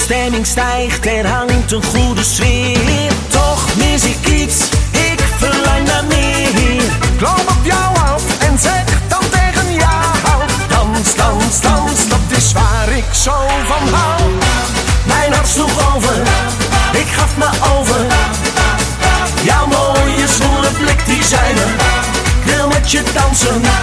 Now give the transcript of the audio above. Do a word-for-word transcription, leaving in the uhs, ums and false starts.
stemming stijgt, er hangt een goede sfeer. Toch mis ik iets, ik verlang naar meer. Klom op jou af en zeg dan tegen jou: dans, dans, dans, dat is waar ik zo van hou. Mijn hart sloeg over, ik gaf me over. Jouw mooie zwoele blik die zei me, ik wil met je dansen.